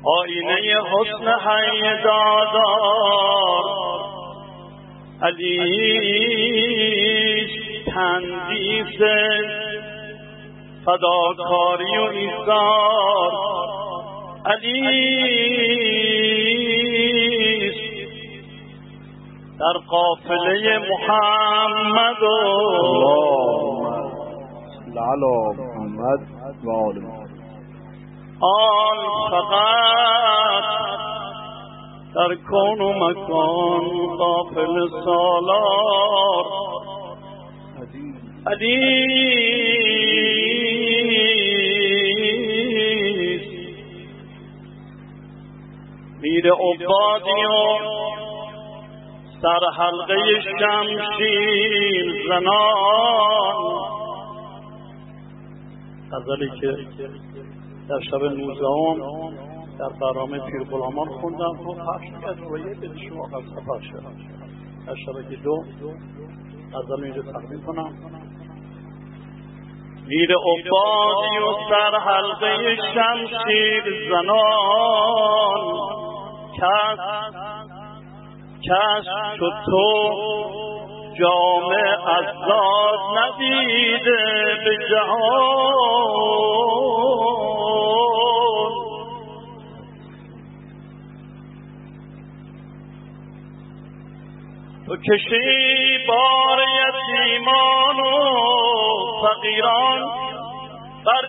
آینه حسن حی دادار علیش تندیس فداکاری و ایثار علیش در قافله محمد اللهم علی محمد و آل محمد. آن فقط در کون و مکان قافل سالار علیست. میر عبادی و سر حلقه شمشیر زنان، غزلی که در شب 19 در برنامه پیرغلامان خوندم و پخش کرد رویه به شما قصه پخش شد. در شبکه 2 غزل اینجا تقدیم کنم. میر عبادی و سر حلقه شمشیر زنان، کس شد تو جامع از ذات ندیده به جهان. تو کشی بار یتیمان و فقیران بر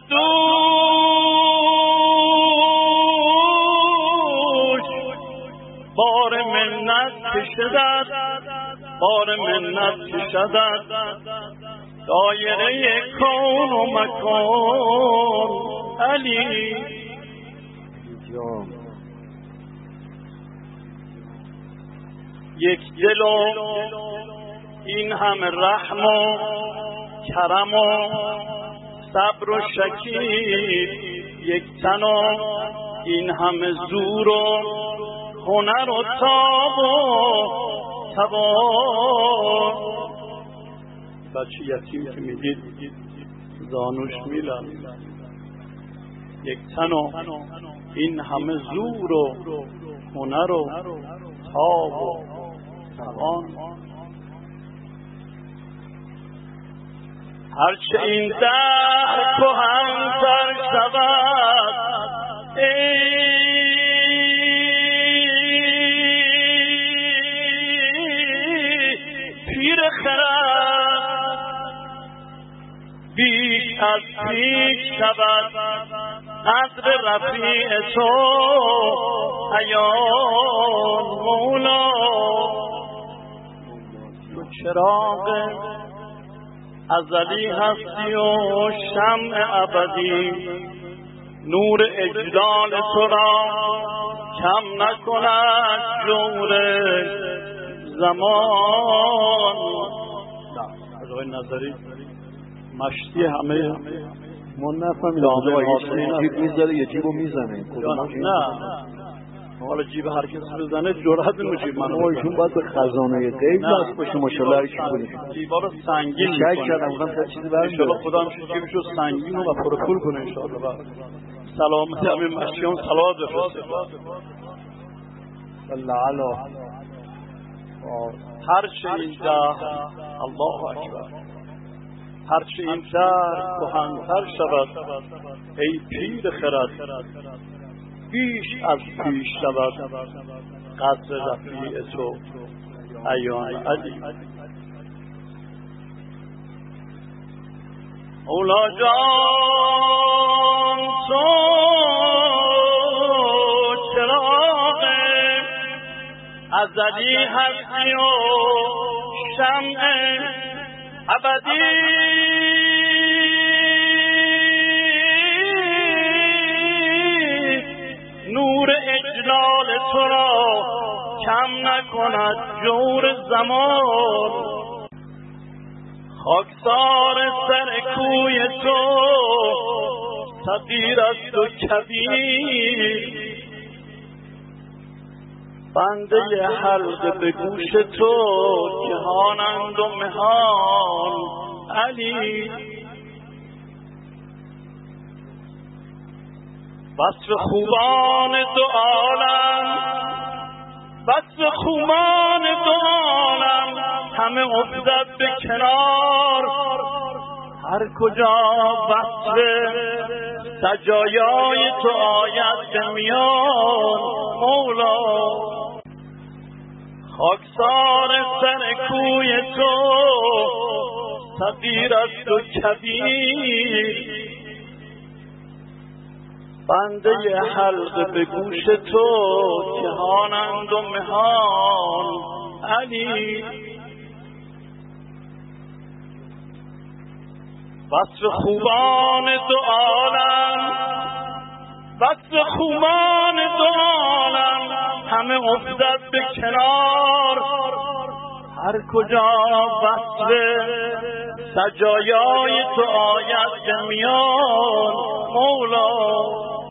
دوش، بار منت کشدت، بار منت کشدت دایره کون و مکان علی. یک دل و این همه رحم و کرم و صبر و شکیب، یک تن و این همه زور و هنر و تاب و توان. بچه یتیم که میدید زانوش میلن، یک تن و این همه زور و هنر و تاب و توان. هرچه این دهر کهن‌تر شود ای پیر خرد، بیش از پیش شود قدر رفیع تو عیان مولا. تو چراغ ازلی هستی و شمع ابدی، نور اجلال تو را کم نکند جور زمان. از آقای نظری مشتی همه ما نفهمیدم آقای جیب میذاره یه جیبو میزنه. نه حالا جیب هر کسی بزنه جرأت نمیشه. من ایشون باید به خزانه غیب دست باشه ماشاءالله. هر کی بوده جیبا رو سنگین شک کردم گفتم چیزی برام ان شاءالله خدا هم جیبشو سنگین و پرپول کنه ان شاءالله. سلامت همه مشیان صلوات بفرسته. الله علی هر چه این ده الله اکبر، هر چه این در کهن‌تر شود ای پیر خرد، بیش از پیش شود قدر رفیع تو عیان علی. اولا جان تو چراغ ازلی هستی و شمع ابدی، نور اجلال تو را کم نکند جور زمان. خاکسار سر کوی تو صغیر است و کبیر، بنده حلقه به گوش تو جهانند و مهان علی. وصف خوبان دو عالم، وصف خوبان دو عالم همه افتد به کنار، هر کجا وصف سجایای تو آید به میان مولا. خاکسار سر کوی تو صغیر است و کبیر، بنده حلقه به گوش تو کهانند و مهان علی. وصف خوبان دو عالم، وصف خوبان دو عالم همه افتد به کنار، هر کجا وصف سجایای تو آید به میان مولا.